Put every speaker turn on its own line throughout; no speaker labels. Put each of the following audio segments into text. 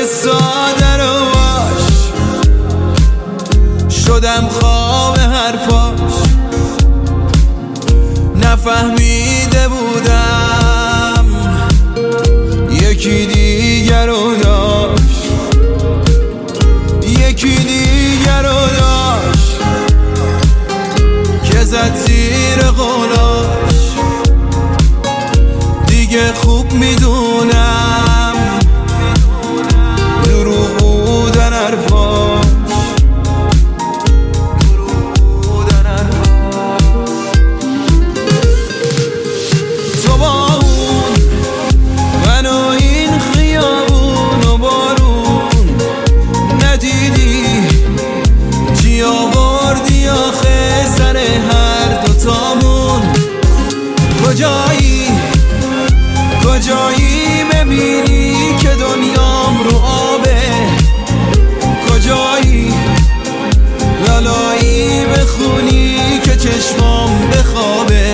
ساده رو باش، شدم خواب حرفاش. نفهمیده بودم یکی دیگر رو داشت، یکی دیگر رو داشت که زد زیر قولاش. دیگه خوب میدونم دروغ بودن حرفاش. تو با اون من و این خیابون و بارون ندیدی چی آوردی آخه سر هر دوتامون. کجایی کجایی ببینی که دنیام رو آبه؟ کجایی لالایی بخونی که چشمام بخوابه؟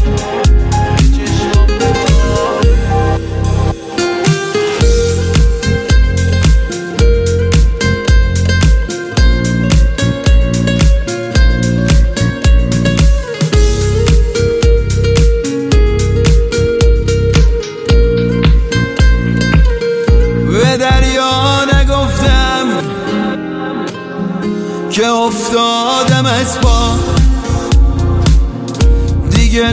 به دریا نگفتم که افتادم از پا، دیگه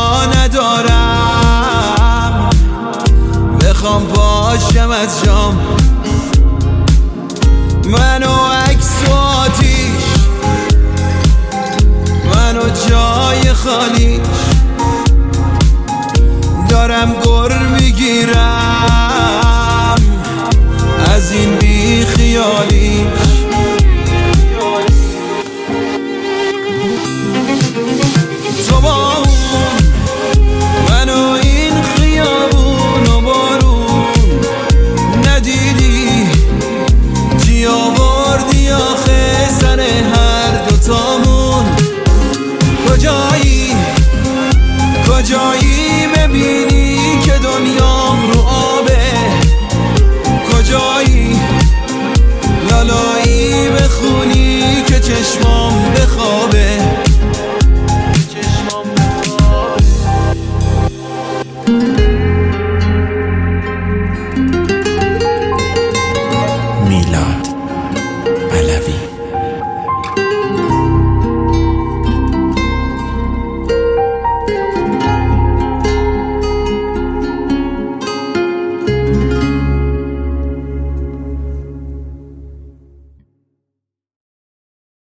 ندارم بخوام پاشم از جام. منو عکس و آتیش، منو جای خالیش، دارم گر میگیرم از این بی خیالیش. تو با اون من و این خیابون و بارون ندیدی چی آوردی آخه سر هر دوتامون. کجایی کجایی ببینی که دنیام رو آبه؟ کجایی لالایی بخونی که چشمام